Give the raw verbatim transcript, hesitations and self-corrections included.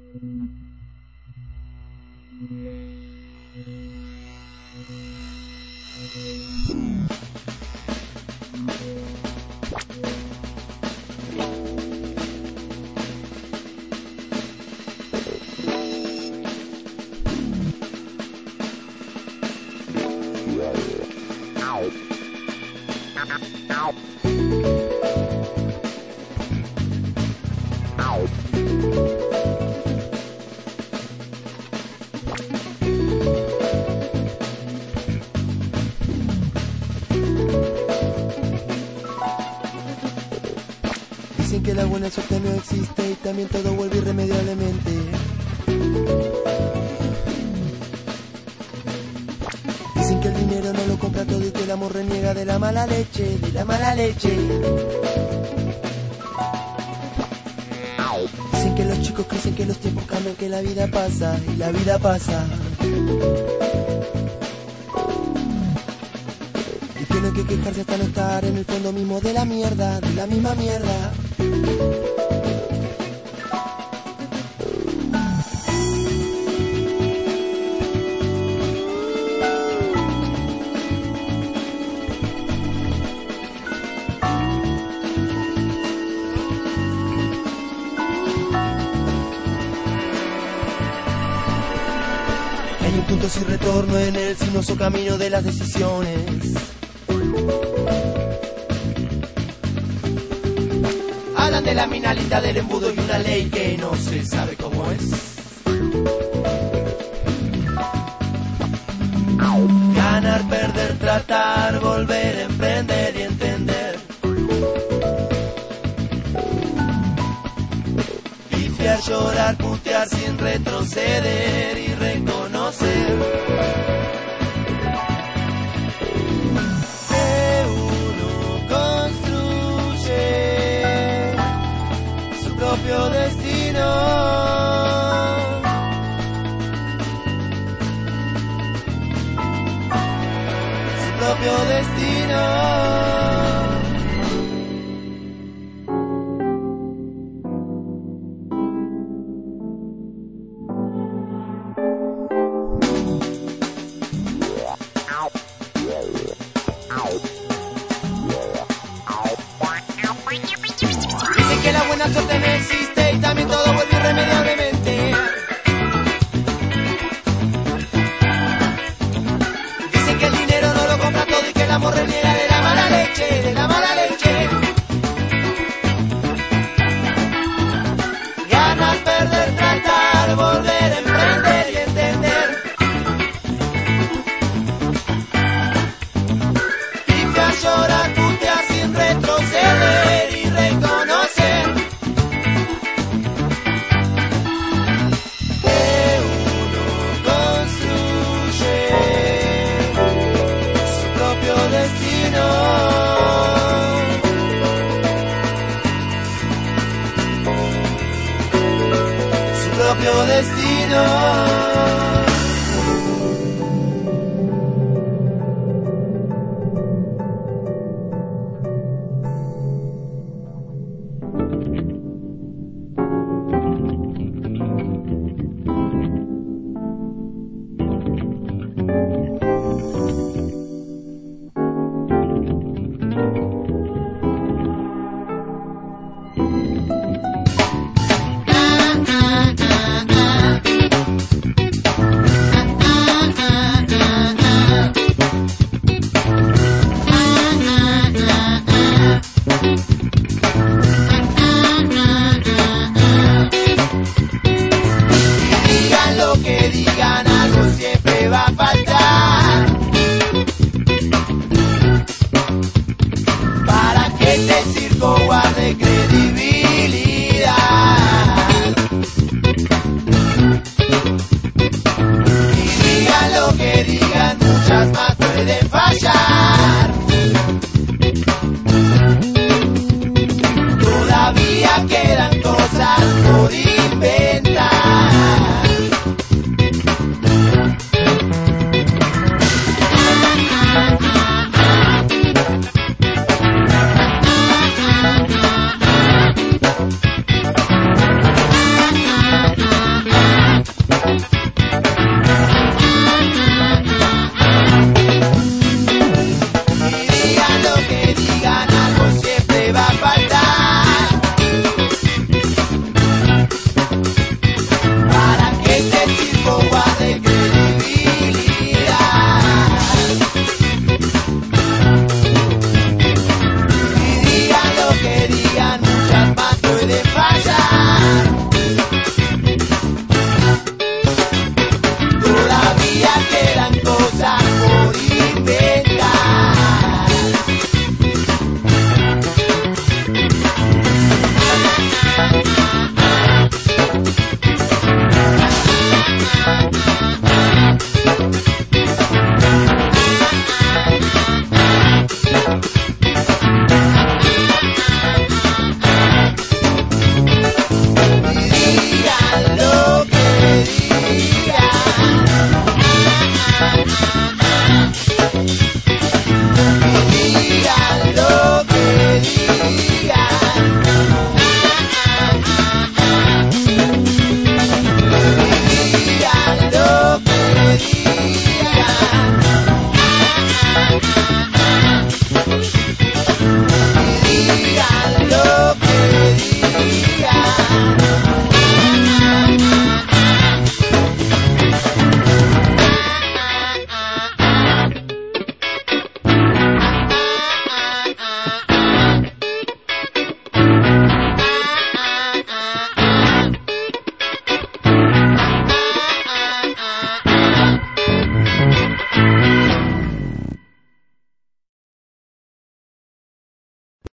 Dicen que la buena suerte no existe y también todo vuelve irremediablemente. Dicen que el dinero no lo compra todo y que el amor reniega de la mala leche, de la mala leche. Dicen que los chicos crecen, que los tiempos cambian, que la vida pasa y la vida pasa. Y que no hay que quejarse hasta no estar en el fondo mismo de la mierda, de la misma mierda. Hay un punto sin retorno en el sinuoso camino de las decisiones. Hablan de la mina linda del embudo y una ley que no se sabe cómo es. Ganar, perder, tratar, volver, emprender y entender. Pifiar, llorar, putear sin retroceder y reconocer. Que uno construye su propio destino. Su propio destino. Dicen que la buena suerte no existe y también todo vuelve irremediablemente. Dicen que el dinero no lo compra todo y que el amor reniega de la mala leche, de la mala leche. Ganar, perder, tratar, volver, emprender y entender. Pifiar, llorar, putear sin retroceder y reconocer. Que uno construye su propio destino. Su propio destino.